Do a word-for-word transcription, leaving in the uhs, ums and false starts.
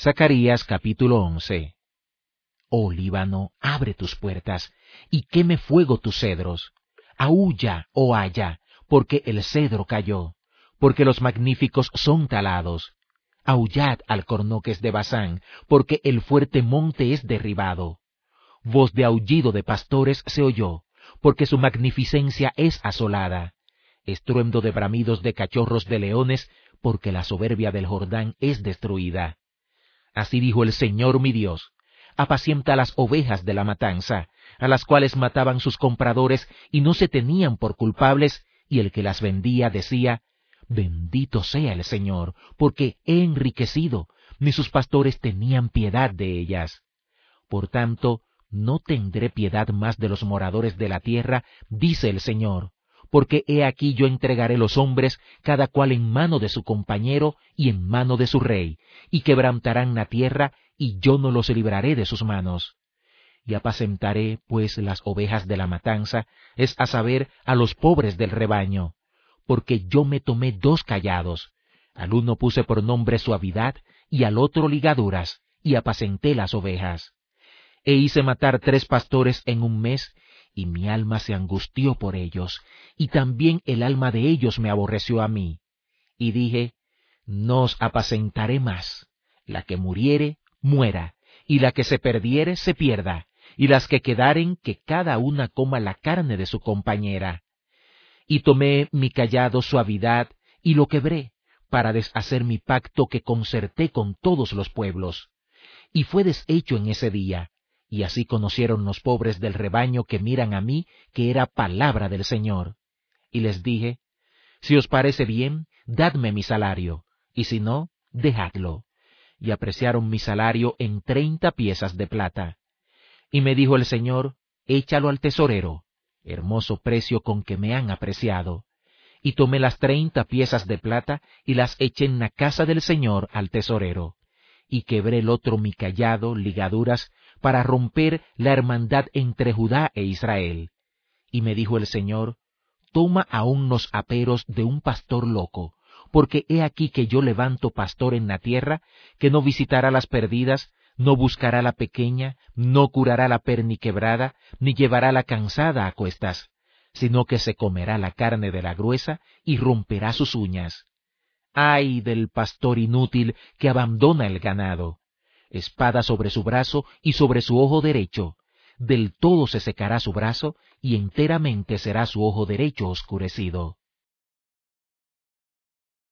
Zacarías capítulo once. Oh Líbano, abre tus puertas, y queme fuego tus cedros. Aúlla, oh haya, porque el cedro cayó, porque los magníficos son talados. Aullad alcornoques de Basán, porque el fuerte monte es derribado. Voz de aullido de pastores se oyó, porque su magnificencia es asolada. Estruendo de bramidos de cachorros de leones, porque la soberbia del Jordán es destruida. Así dijo el Señor mi Dios: apacienta las ovejas de la matanza, a las cuales mataban sus compradores y no se tenían por culpables, y el que las vendía decía: bendito sea el Señor, porque he enriquecido, ni sus pastores tenían piedad de ellas. Por tanto, no tendré piedad más de los moradores de la tierra, dice el Señor, porque he aquí yo entregaré los hombres, cada cual en mano de su compañero y en mano de su rey, y quebrantarán la tierra, y yo no los libraré de sus manos. Y apacentaré, pues, las ovejas de la matanza, es a saber, a los pobres del rebaño, porque yo me tomé dos callados, al uno puse por nombre suavidad, y al otro ligaduras, y apacenté las ovejas. E hice matar tres pastores en un mes, y mi alma se angustió por ellos, y también el alma de ellos me aborreció a mí. Y dije: no os apacentaré más. La que muriere, muera, y la que se perdiere, se pierda, y las que quedaren, que cada una coma la carne de su compañera. Y tomé mi cayado suavidad, y lo quebré, para deshacer mi pacto que concerté con todos los pueblos. Y fue deshecho en ese día, y así conocieron los pobres del rebaño que miran a mí, que era palabra del Señor. Y les dije: si os parece bien, dadme mi salario, y si no, dejadlo. Y apreciaron mi salario en treinta piezas de plata. Y me dijo el Señor: échalo al tesorero, hermoso precio con que me han apreciado. Y tomé las treinta piezas de plata, y las eché en la casa del Señor al tesorero. Y quebré el otro mi cayado, ligaduras, para romper la hermandad entre Judá e Israel. Y me dijo el Señor: toma aún los aperos de un pastor loco, porque he aquí que yo levanto pastor en la tierra, que no visitará las perdidas, no buscará la pequeña, no curará la perniquebrada, ni llevará la cansada a cuestas, sino que se comerá la carne de la gruesa y romperá sus uñas. ¡Ay del pastor inútil que abandona el ganado! Espada sobre su brazo y sobre su ojo derecho. Del todo se secará su brazo, y enteramente será su ojo derecho oscurecido.